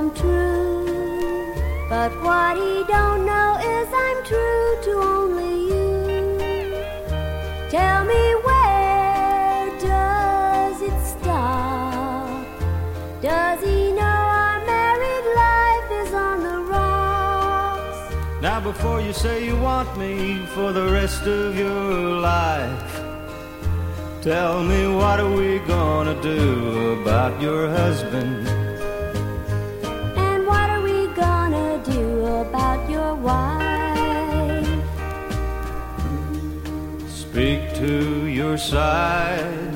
I'm true. But what he don't know is I'm true to only you. Tell me, where does it stop? Does he know our married life is on the rocks? Now before you say you want me for the rest of your life, tell me, what are we gonna do about your husband? And what are we gonna do about your wife? Speak to your side